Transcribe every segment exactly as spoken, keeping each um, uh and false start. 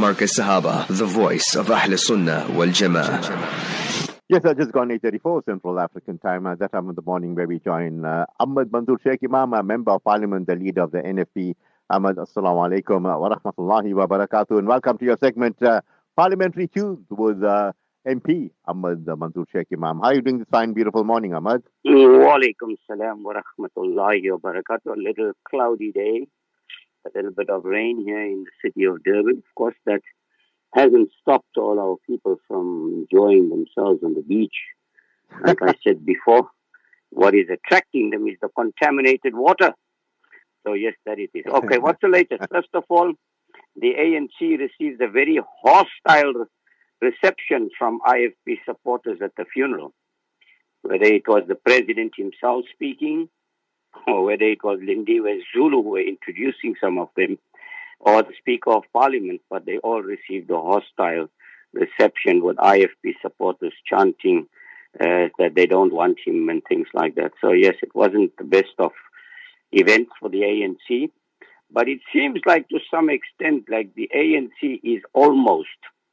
Marcus Sahaba, the voice of Ahl Sunnah wal Jama'ah. Yes, I just gone eight thirty-four Central African time. At that time of the morning where we join uh, Ahmad Manzoor Sheikh Imam, a member of parliament, the leader of the N F P. Ahmad, assalamu alaikum wa rahmatullahi wa barakatuh, and welcome to your segment, uh, Parliamentary Tunes with uh, M P Ahmad Manzoor Sheikh Imam. How are you doing this fine, beautiful morning, Ahmad? Wa alaikum salam wa rahmatullahi wa barakatuh. A little cloudy day, a little bit of rain here in the city of Durban. Of course, that hasn't stopped all our people from enjoying themselves on the beach. Like I said before, what is attracting them is the contaminated water. So yes, that it is. Okay, what's the latest? First of all, the A N C received a very hostile re- reception from I F P supporters at the funeral. Whether it was the president himself speaking, or whether it was Lindiwe Zulu who were introducing some of them, or the Speaker of Parliament, but they all received a hostile reception with I F P supporters chanting uh, that they don't want him and things like that. So yes, it wasn't the best of events for the A N C, but it seems like to some extent like the A N C is almost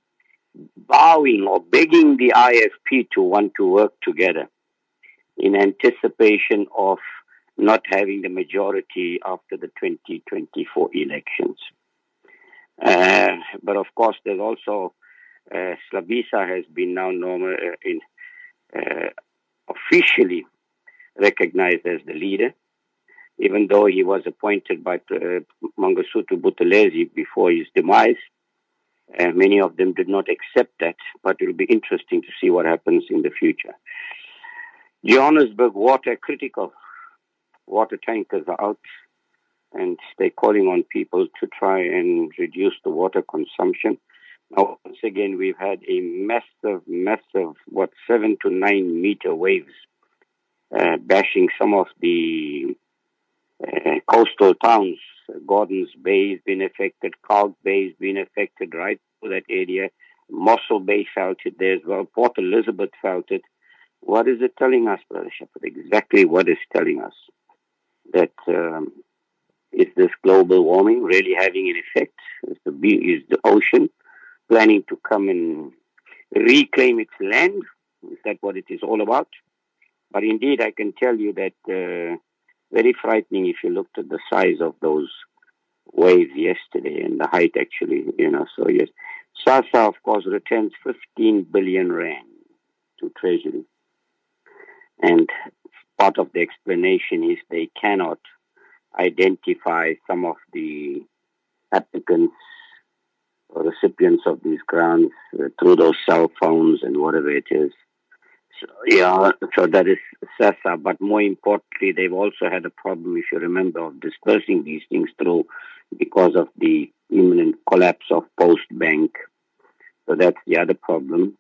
bowing or begging the I F P to want to work together in anticipation of not having the majority after the twenty twenty-four elections. Uh, but of course, there's also uh, Slabisa has been now normal, uh, in, uh, officially recognized as the leader, even though he was appointed by uh, Mangosuthu Buthelezi before his demise. Uh, many of them did not accept that, but it will be interesting to see what happens in the future. Johannesburg water critical. Water tankers are out, and they're calling on people to try and reduce the water consumption. Now, once again, we've had a massive, massive, what, seven to nine meter waves uh, bashing some of the uh, coastal towns. Gordons Bay has been affected, Kalk Bay has been affected, right through that area. Mossel Bay felt it there as well. Port Elizabeth felt it. What is it telling us, Brother Shepherd? Exactly what it's telling us. That um, is this global warming really having an effect? Is the, is the ocean planning to come and reclaim its land? Is that what it is all about? But indeed, I can tell you that uh, very frightening if you looked at the size of those waves yesterday and the height actually, you know. So yes, SASSA, of course, returns fifteen billion rand to Treasury. And part of the explanation is they cannot identify some of the applicants or recipients of these grants uh, through those cell phones and whatever it is. So, yeah, so that is SASSA. But more importantly, they've also had a problem, if you remember, of dispersing these things through because of the imminent collapse of Post Bank. So that's the other problem.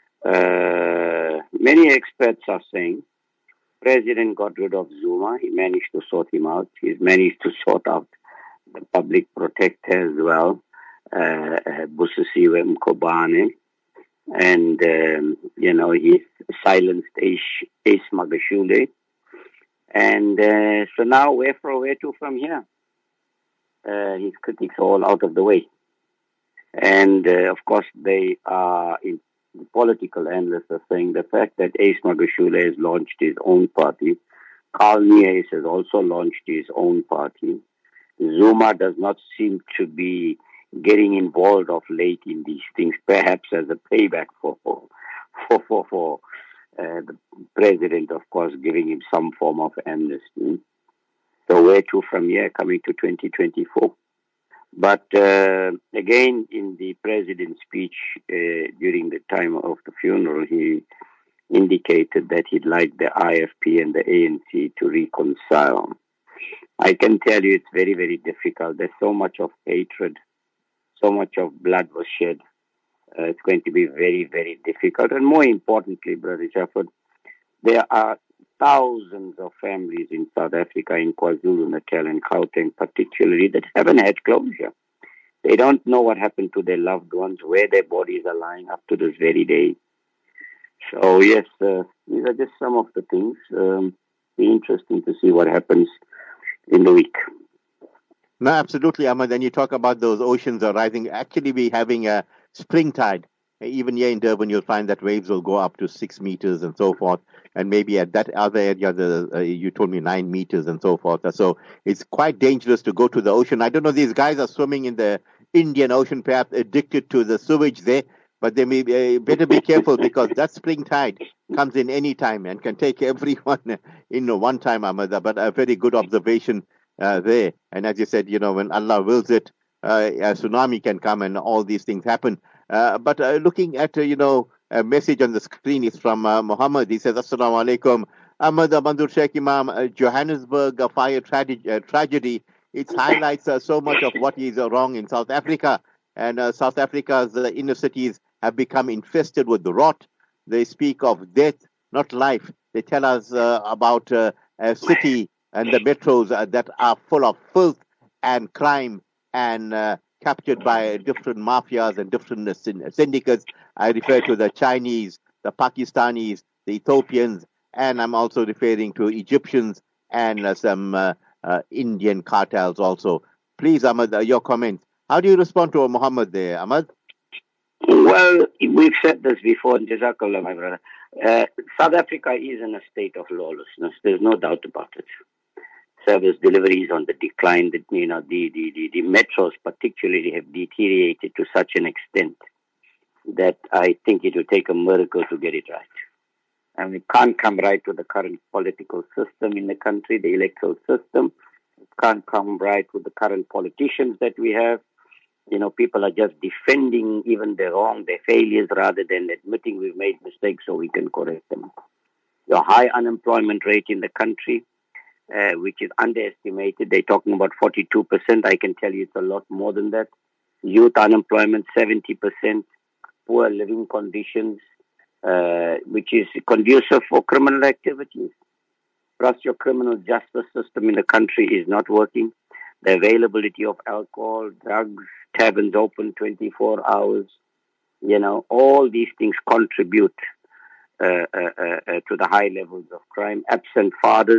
Uh, many experts are saying President got rid of Zuma. He managed to sort him out. He's managed to sort out the public protector as well, uh, Busisiwe Mkhobane. And, um, you know, he silenced Ace, Ace Magashule. And uh, so now where, from, where to from here? Uh, his critics are all out of the way. And, uh, of course, they are in the political analysts are saying the fact that Ace Magashule has launched his own party, Carl Nies has also launched his own party. Zuma does not seem to be getting involved of late in these things, perhaps as a payback for for for, for uh, the president, of course, giving him some form of amnesty. So where to from here, coming to twenty twenty-four? But uh, again, in the president's speech uh, during the time of the funeral, he indicated that he'd like the I F P and the A N C to reconcile. I can tell you it's very, very difficult. There's so much of hatred, so much of blood was shed. Uh, it's going to be very, very difficult. And more importantly, Brother Shepherd, there are thousands of families in South Africa, in KwaZulu-Natal and Gauteng particularly, that haven't had closure. They don't know what happened to their loved ones, where their bodies are lying up to this very day. So yes, uh, these are just some of the things. Um, be interesting to see what happens in the week. No, absolutely, Ahmad. And you talk about those oceans are rising. Actually, we're having a spring tide. Even here in Durban, you'll find that waves will go up to six meters and so forth. And maybe at that other area, the, uh, you told me nine meters and so forth. So it's quite dangerous to go to the ocean. I don't know, these guys are swimming in the Indian Ocean, perhaps addicted to the sewage there, but they may be, uh, better be careful because that spring tide comes in any time and can take everyone in one time, Ahmad. But a very good observation uh, there. And as you said, you know, when Allah wills it, uh, a tsunami can come and all these things happen. Uh, but uh, looking at, uh, you know, a message on the screen is from uh, Muhammad. He says, Assalamu alaikum. Ahmad Mandur Sheikh Imam, uh, Johannesburg uh, fire trage- uh, tragedy. It highlights uh, so much of what is uh, wrong in South Africa. And uh, South Africa's uh, inner cities have become infested with the rot. They speak of death, not life. They tell us uh, about uh, a city and the metros uh, that are full of filth and crime and uh, captured by different mafias and different uh, syndicates. I refer to the Chinese, the Pakistanis, the Ethiopians, and I'm also referring to Egyptians and uh, some uh, uh, Indian cartels also. Please, Ahmad, uh, your comments. How do you respond to Muhammad there, Ahmad? Well, we've said this before, Jazakallah, my brother. Uh, South Africa is in a state of lawlessness. There's no doubt about it. Service delivery is on the decline. That, you know, the, the, the, the metros particularly have deteriorated to such an extent that I think it would take a miracle to get it right. And it can't come right with the current political system in the country, the electoral system. It can't come right with the current politicians that we have. You know, people are just defending even their wrong, their failures, rather than admitting we've made mistakes so we can correct them. Your high unemployment rate in the country, uh, which is underestimated. They're talking about forty-two percent. I can tell you it's a lot more than that. Youth unemployment, seventy percent. Poor living conditions, uh, which is conducive for criminal activities. Plus, your criminal justice system in the country is not working. The availability of alcohol, drugs, taverns open twenty-four hours, you know, all these things contribute uh, uh, uh, to the high levels of crime. Absent fathers,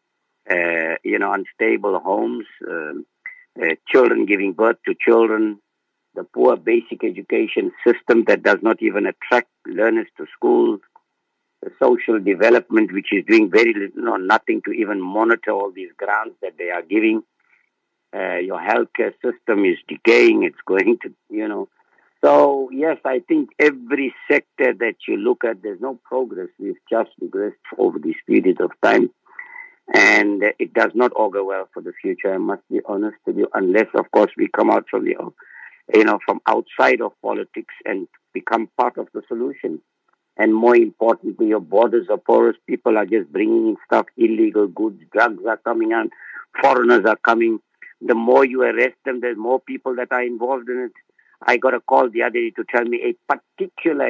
uh, you know, unstable homes, um, uh, children giving birth to children, the poor basic education system that does not even attract learners to schools, the social development, which is doing very little or nothing to even monitor all these grants that they are giving. Uh, your healthcare system is decaying. It's going to, you know. So, yes, I think every sector that you look at, there's no progress. We've just regressed over this period of time. And uh, it does not augur well for the future, I must be honest with you, unless, of course, we come out from the, you know, from outside of politics and become part of the solution. And more importantly, your borders are porous. People are just bringing in stuff, illegal goods, drugs are coming on, foreigners are coming. The more you arrest them, there's more people that are involved in it. I got a call the other day to tell me a particular,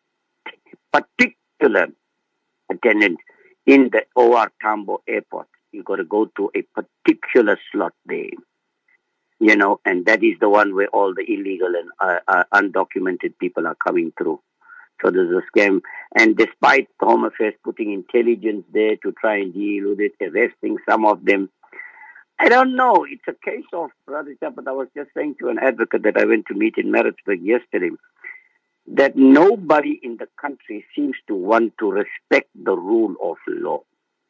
particular attendant in the O R Tambo airport. You got to go to a particular slot there, you know, and that is the one where all the illegal and uh, uh, undocumented people are coming through. So there's a scam. And despite Home Affairs putting intelligence there to try and deal with it, arresting some of them, I don't know. It's a case of, Brother Chapat, I was just saying to an advocate that I went to meet in Maritzburg yesterday, that nobody in the country seems to want to respect the rule of law.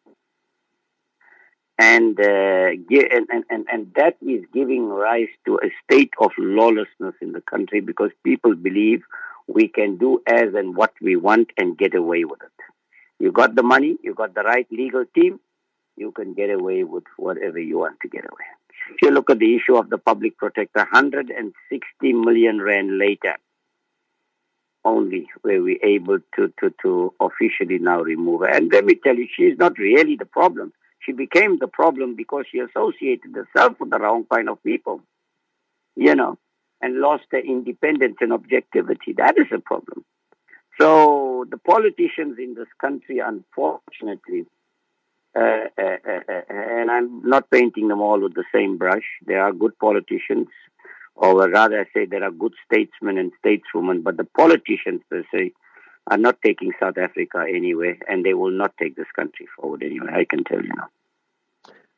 And, uh, and, and, and that is giving rise to a state of lawlessness in the country because people believe we can do as and what we want and get away with it. You got the money, you got the right legal team, you can get away with whatever you want to get away. If you look at the issue of the public protector, one hundred sixty million rand later, only were we able to, to, to officially now remove her. And let me tell you, she's not really the problem. She became the problem because she associated herself with the wrong kind of people, you know, and lost her independence and objectivity. That is a problem. So the politicians in this country, unfortunately, Uh, uh, uh, uh, and I'm not painting them all with the same brush. There are good politicians, or rather I say there are good statesmen and stateswomen, but the politicians per se are not taking South Africa anywhere, and they will not take this country forward anyway, I can tell you now.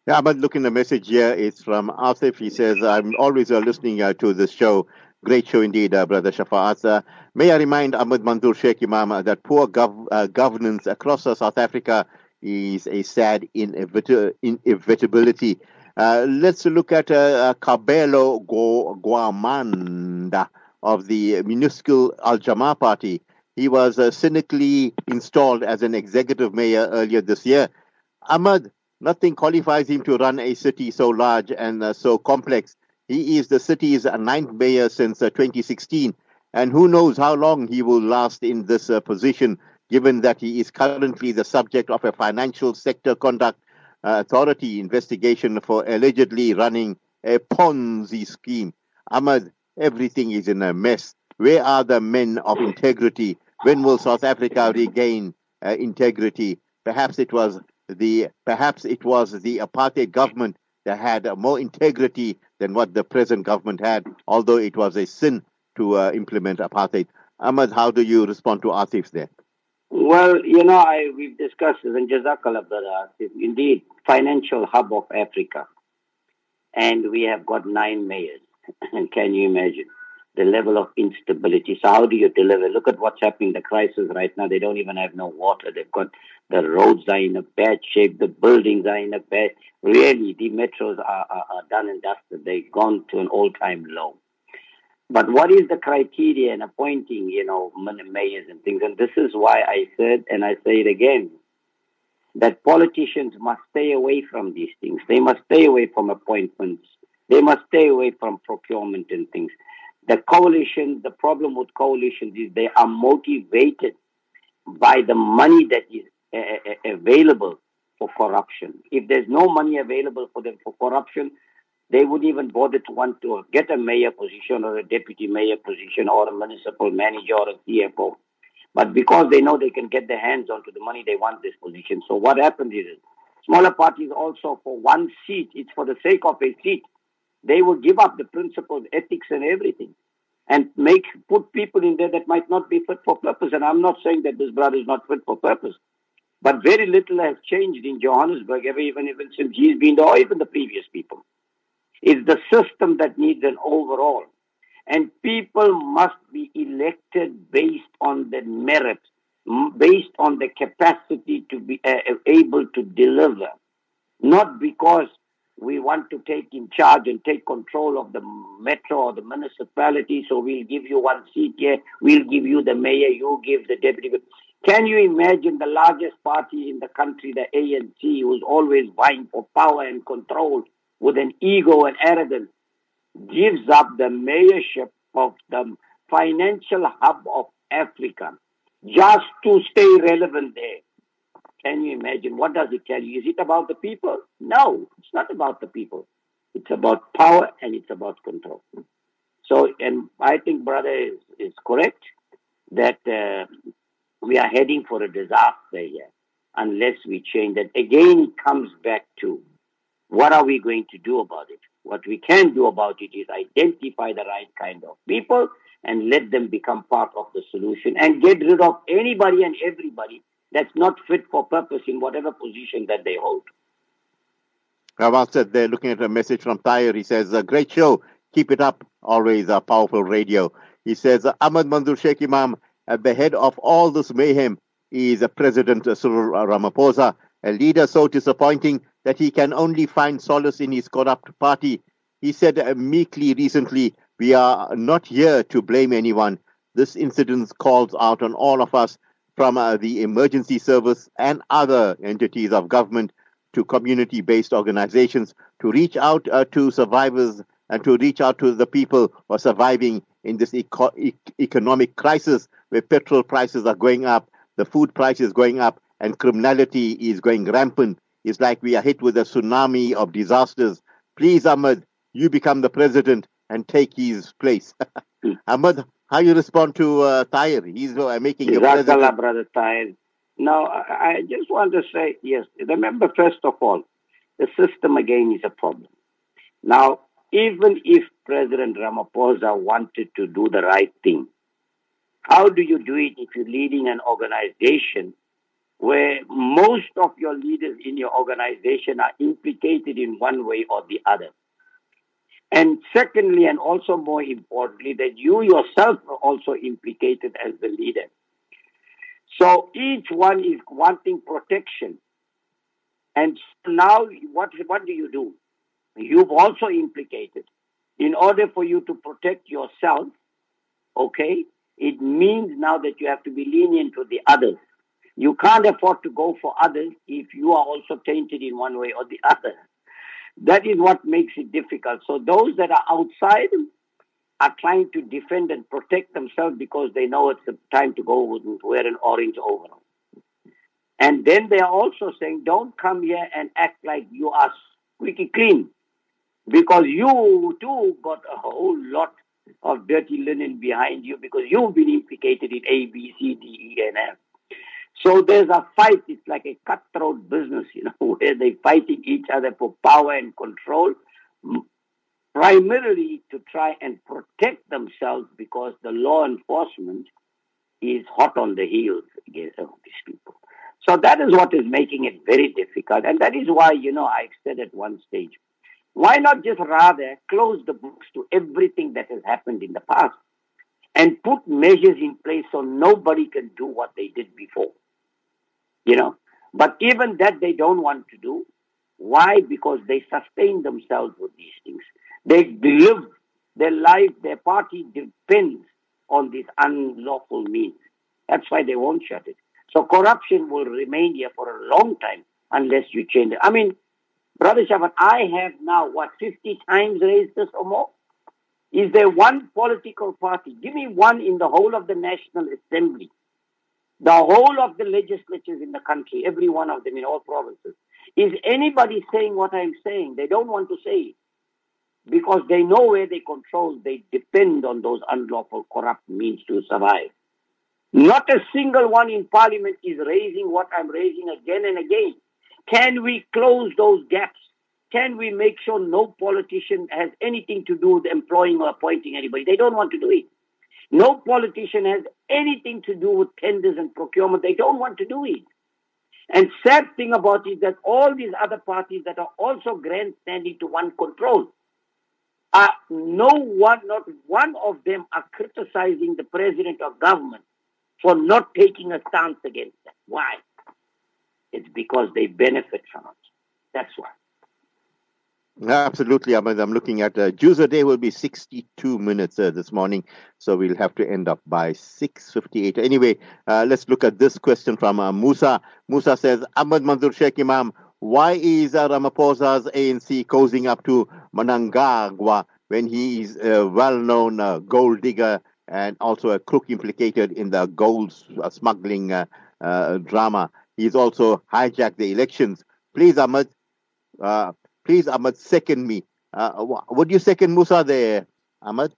Yeah, but looking the message here is from Asif. He says, I'm always uh, listening uh, to this show. Great show indeed, uh, Brother Shafa'at. Uh, may I remind Ahmed Mandur Sheikh Imam uh, that poor gov- uh, governance across uh, South Africa is a sad inevit- inevitability. Uh, let's look at uh, uh, Kabelo Go- Guamanda of the minuscule Al Jama party. He was uh, cynically installed as an executive mayor earlier this year. Ahmed, nothing qualifies him to run a city so large and uh, so complex. He is the city's ninth mayor since uh, twenty sixteen, and who knows how long he will last in this uh, position, given that he is currently the subject of a financial sector conduct uh, authority investigation for allegedly running a Ponzi scheme. Ahmed, everything is in a mess. Where are the men of integrity? When will South Africa regain uh, integrity? Perhaps it was the perhaps it was the apartheid government that had uh, more integrity than what the present government had, although it was a sin to uh, implement apartheid. Ahmed, how do you respond to Atif's there? Well, you know, I we've discussed this, and Jazakallah, brother. Indeed, financial hub of Africa, and we have got nine mayors. And can you imagine the level of instability? So how do you deliver? Look at what's happening. The crisis right now. They don't even have no water. They've got the roads are in a bad shape. The buildings are in a bad. Really, the metros are, are, are done and dusted. They've gone to an all-time low. But what is the criteria in appointing, you know, mayors and things? And this is why I said, and I say it again, that politicians must stay away from these things. They must stay away from appointments. They must stay away from procurement and things. The coalition, the problem with coalitions is they are motivated by the money that is uh, available for corruption. If there's no money available for them for corruption, they wouldn't even bother to want to get a mayor position or a deputy mayor position or a municipal manager or a C F O. But because they know they can get their hands onto the money, they want this position. So what happens is, smaller parties also for one seat, it's for the sake of a seat. They will give up the principles, ethics and everything and make put people in there that might not be fit for purpose. And I'm not saying that this brother is not fit for purpose. But very little has changed in Johannesburg, ever, even, even since he's been there, or even the previous people. It's the system that needs an overhaul. And people must be elected based on the merit, based on the capacity to be uh, able to deliver, not because we want to take in charge and take control of the metro or the municipality, so we'll give you one seat here, we'll give you the mayor, you give the deputy. Can you imagine the largest party in the country, the A N C, who's always vying for power and control with an ego and arrogance, gives up the mayorship of the financial hub of Africa just to stay relevant there? Can you imagine? What does it tell you? Is it about the people? No, it's not about the people. It's about power and it's about control. So, and I think brother is, is correct that uh, we are heading for a disaster here unless we change that. Again, it comes back to what are we going to do about it? What we can do about it is identify the right kind of people and let them become part of the solution and get rid of anybody and everybody that's not fit for purpose in whatever position that they hold. Well said. They're looking at a message from Tyre. He says, a great show. Keep it up. Always a powerful radio. He says, Ahmed Mandur Sheikh Imam, at the head of all this mayhem is President Cyril Ramaphosa, a leader so disappointing that he can only find solace in his corrupt party. He said uh, meekly recently, we are not here to blame anyone. This incident calls out on all of us, from uh, the emergency service and other entities of government to community-based organizations, to reach out uh, to survivors and to reach out to the people who are surviving in this eco- e- economic crisis where petrol prices are going up, the food price is going up, and criminality is going rampant. It's like we are hit with a tsunami of disasters. Please, Ahmed, you become the president and take his place. Ahmed, how you respond to uh, Tahir? He's uh, making a president. Brother Tahir. Now, I, I just want to say, yes, remember, first of all, the system again is a problem. Now, even if President Ramaphosa wanted to do the right thing, how do you do it if you're leading an organization where most of your leaders in your organization are implicated in one way or the other. And secondly, and also more importantly, that you yourself are also implicated as the leader. So each one is wanting protection. And now what, what do you do? You've also implicated. In order for you to protect yourself, okay, it means now that you have to be lenient to the others. You can't afford to go for others if you are also tainted in one way or the other. That is what makes it difficult. So those that are outside are trying to defend and protect themselves because they know it's the time to go with, wear an orange overall. And then they are also saying, don't come here and act like you are squeaky clean, because you too got a whole lot of dirty linen behind you because you've been implicated in A, B, C, D, E, and F. So there's a fight. It's like a cutthroat business, you know, where they're fighting each other for power and control, primarily to try and protect themselves because the law enforcement is hot on the heels against these people. So that is what is making it very difficult. And that is why, you know, I said at one stage, why not just rather close the books to everything that has happened in the past and put measures in place so nobody can do what they did before? You know, but even that they don't want to do. Why? Because they sustain themselves with these things. They live their life, their party depends on these unlawful means. That's why they won't shut it. So corruption will remain here for a long time unless you change it. I mean, Brother Shaban, I have now, what, fifty times raised this or more? Is there one political party? Give me one in the whole of the National Assembly. The whole of the legislatures in the country, every one of them in all provinces. Is anybody saying what I'm saying? They don't want to say it because they know where they control. They depend on those unlawful, corrupt means to survive. Not a single one in Parliament is raising what I'm raising again and again. Can we close those gaps? Can we make sure no politician has anything to do with employing or appointing anybody? They don't want to do it. No politician has anything to do with tenders and procurement. They don't want to do it. And sad thing about it is that all these other parties that are also grandstanding to one control, are no one, not one of them are criticizing the president of government for not taking a stance against that. Why? It's because they benefit from it. That's why. Absolutely, Ahmed. I'm looking at uh, Juicer Day will be sixty-two minutes uh, this morning, so we'll have to end up by six fifty-eight. Anyway, uh, let's look at this question from uh, Musa. Musa says, Ahmed Manzoor Sheikh Imam, why is uh, Ramaphosa's A N C cozying up to Mnangagwa when he is a well-known uh, gold digger and also a crook implicated in the gold uh, smuggling uh, uh, drama? He's also hijacked the elections. Please, Ahmed, uh, Please, Ahmed, second me. Uh, would you second Musa there, Ahmed?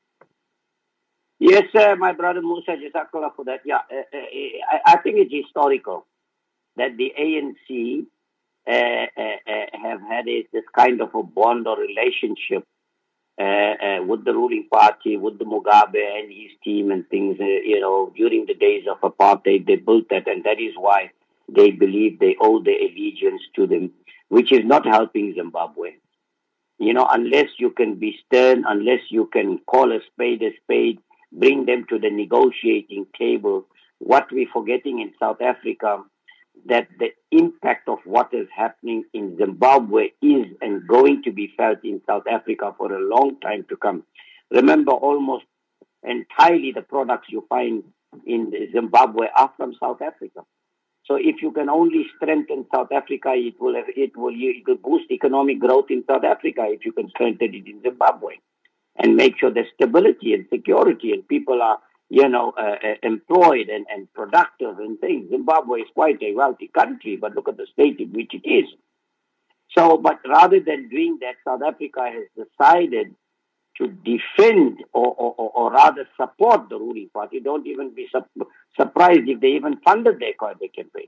Yes, sir, my brother Musa, Jazakallah for that. Yeah, uh, uh, I, I think it's historical that the A N C uh, uh, uh, have had a, this kind of a bond or relationship uh, uh, with the ruling party, with the Mugabe and his team and things. Uh, you know, during the days of apartheid, they built that, and that is why they believe they owe their allegiance to them, which is not helping Zimbabwe. You know, unless you can be stern, unless you can call a spade a spade, bring them to the negotiating table. What we're forgetting in South Africa, that the impact of what is happening in Zimbabwe is and going to be felt in South Africa for a long time to come. Remember, almost entirely the products you find in Zimbabwe are from South Africa. So if you can only strengthen South Africa, it will have, it will it will boost economic growth in South Africa if you can strengthen it in Zimbabwe and make sure there's stability and security and people are, you know, uh, employed and, and productive and things. Zimbabwe is quite a wealthy country, but look at the state in which it is. So, but rather than doing that, South Africa has decided to defend or, or, or, or rather support the ruling party. Don't even be su- surprised if they even funded their, their campaign.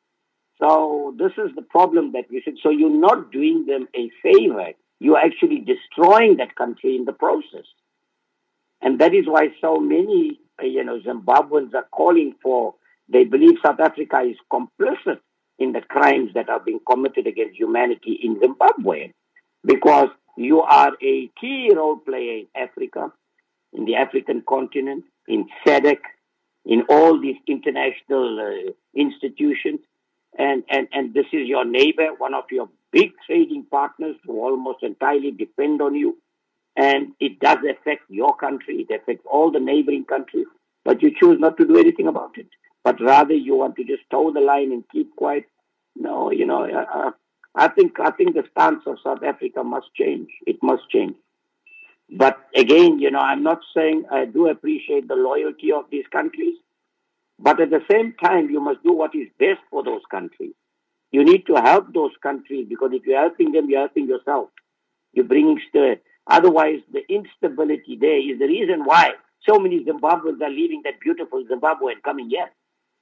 So this is the problem that we should. So you're not doing them a favor. You're actually destroying that country in the process. And that is why so many, you know, Zimbabweans are calling for They believe South Africa is complicit in the crimes that are being committed against humanity in Zimbabwe, because you are a key role player in Africa, in the African continent, in SADC, in all these international uh, institutions, and, and, and this is your neighbor, one of your big trading partners who almost entirely depend on you, and it does affect your country, it affects all the neighboring countries, but you choose not to do anything about it. But rather you want to just toe the line and keep quiet. No, you know, uh, I think I think the stance of South Africa must change. It must change. But again, you know, I'm not saying I do appreciate the loyalty of these countries, but at the same time, you must do what is best for those countries. You need to help those countries, because if you're helping them, you're helping yourself. You're bringing stir. Otherwise, the instability there is the reason why so many Zimbabweans are leaving that beautiful Zimbabwe and coming here.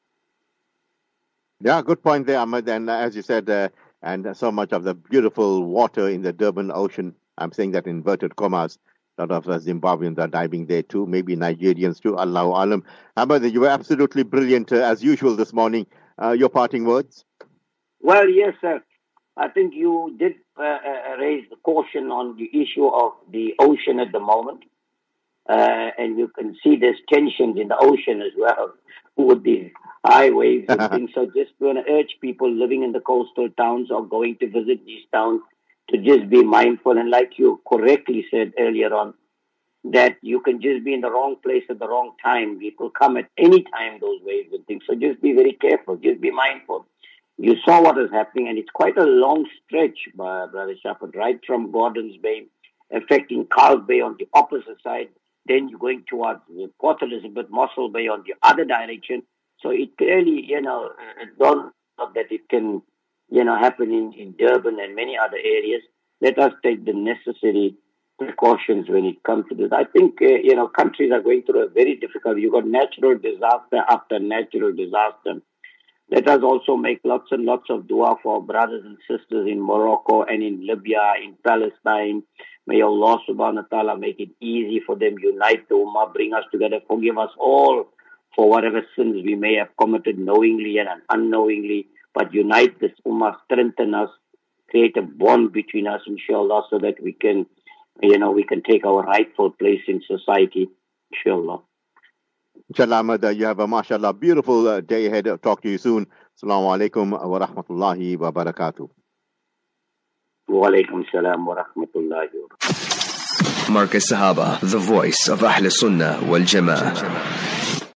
Yeah, good point there, Ahmed. And uh, as you said, uh, and so much of the beautiful water in the Durban Ocean, I'm saying that in inverted commas, a lot of the Zimbabweans are diving there too, maybe Nigerians too, Allahu Alam. Ahmed, you were absolutely brilliant uh, as usual this morning. Uh, your parting words? Well, yes, sir. I think you did uh, uh, raise the caution on the issue of the ocean at the moment. Uh, and you can see there's tensions in the ocean as well with the high waves and things. So just want to urge people living in the coastal towns or going to visit these towns to just be mindful. And like you correctly said earlier on, that you can just be in the wrong place at the wrong time. It will come at any time, those waves and things. So just be very careful. Just be mindful. You saw what is happening, and it's quite a long stretch, uh, Brother Shafat, right from Gordons Bay, affecting Carl Bay on the opposite side. Then you're going towards Port Elizabeth, Mossel Bay on the other direction. So it clearly, you know, don't know that it can, you know, happen in, in Durban and many other areas. Let us take the necessary precautions when it comes to this. I think, uh, you know, countries are going through a very difficult, you've got natural disaster after natural disaster. Let us also make lots and lots of dua for our brothers and sisters in Morocco and in Libya, in Palestine. May Allah subhanahu wa ta'ala make it easy for them, unite the ummah, bring us together, forgive us all for whatever sins we may have committed knowingly and unknowingly, but unite this ummah, strengthen us, create a bond between us, inshallah, so that we can, you know, we can take our rightful place in society, inshallah. Inshallah, Ahmed, you have a mashallah beautiful uh, day ahead. Talk to you soon. Assalamu alaikum wa rahmatullahi wa barakatuh. Wa alaikum salam wa rahmatullahi wa barakatuh. Marcus Sahaba, the voice of Ahl Sunnah wal Jama'ah.